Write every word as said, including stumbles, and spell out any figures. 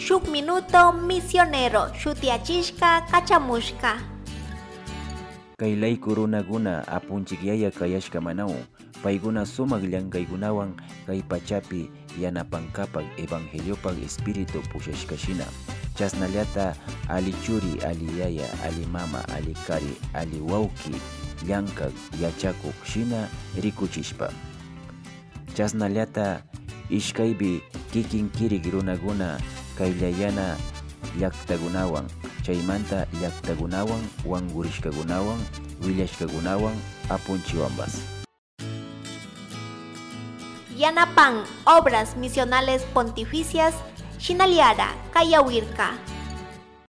shuk minuto misionero shutiachishka kachamushka. Kaylay runaguna apunchikyaya kayashka manaw payguna sumak llankaykunawan kay pachapi yanapankapak evangeliopak espiritu pushashkashina chasnallata ali churi, ali yaya, ali mama, ali kari, ali wawki llankak yachakuk shina rikuchishpa chasnallata ishkaypi kikin kirik runaguna kayllayana llaktakunawan chaymanta llaktakunawan wangurishkakunawan willashkakunawan apunchiwanpas. Yanapan obras misionales pontificias shinaliara kayawirka.